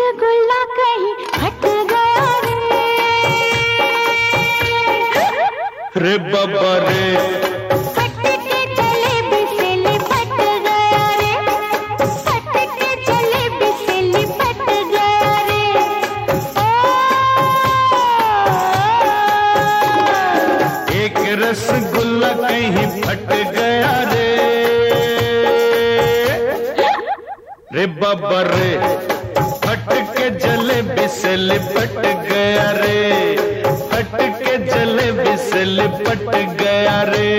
रसगुल्ला कहीं फट गया रे बाबा रे, फट के जलेबी से लिपट गया रे, फट के जलेबी से लिपट गया रे। एक रसगुल्ला कहीं फट गया रे, रे बाबा रे, फट के जलेबी से लिपट गया रे, फट के जलेबी से लिपट गया रे।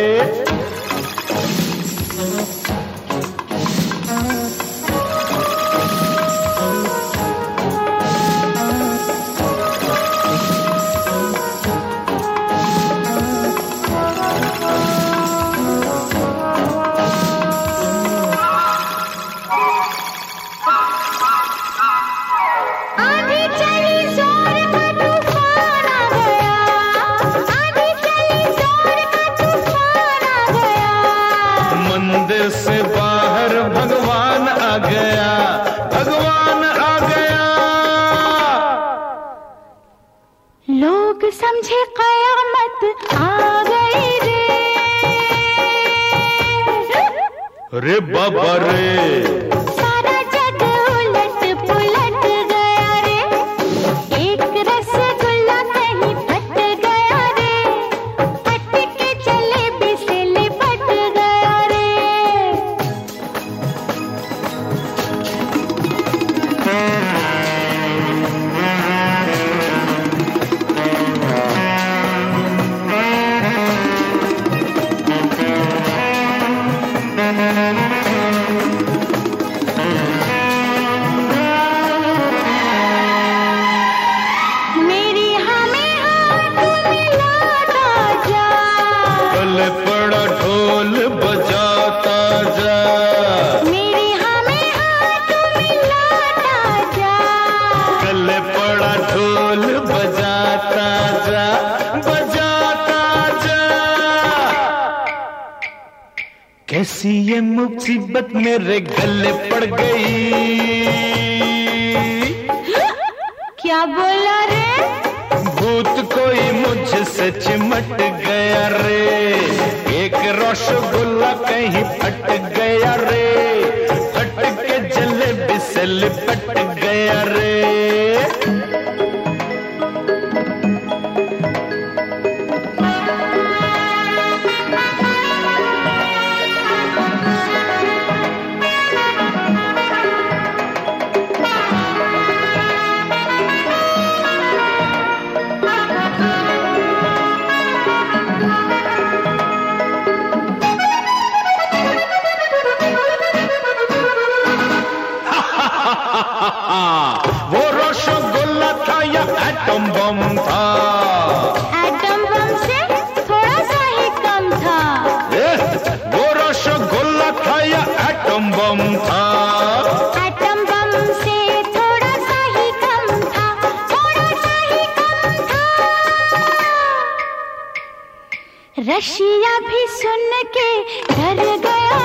मंदिर से बाहर भगवान आ गया, भगवान आ गया। लोग समझे कयामत आ गई रे, रे बाबा रे, सारा जग उलट पुलट गया रे। एक रसगुल्ला कहीं फट गया रे, फट के जलेबी से लिपट गया रे। मेरी हमें हाथ मिलाता जा, गले पड़ा ढोल बजाता जा, मेरी हमें हाथ मिलाता जा। गले पड़ा ढोल बजाता जा, बजाता जा। कैसी ये मुसीबत मेरे गले पड़ गई, क्या बोला रे? भूत कोई मुझसे चिमट गया रे, एक रसगुल्ला कहीं फट गया रे, फट के जलेबी से लिपट गया रे। वो रसगुल्ला था या एटम बम था? एटम बम से थोड़ा सा ही कम था। वो रसगुल्ला था या एटम बम था? एटम बम से थोड़ा सा ही कम था, थोड़ा सा ही कम था। रशिया भी सुन के डर गया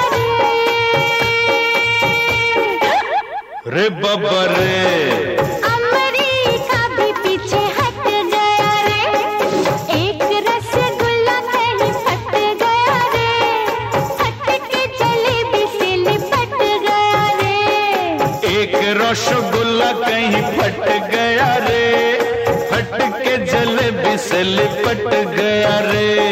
रे बाबा रे, अमेरिका भी पीछे हट गया रे। एक रसगुल्ला कहीं फट गया रे, फट के जलेबी से लिपट गया रे। एक रसगुल्ला कहीं फट गया रे, फट के जलेबी से लिपट गया रे।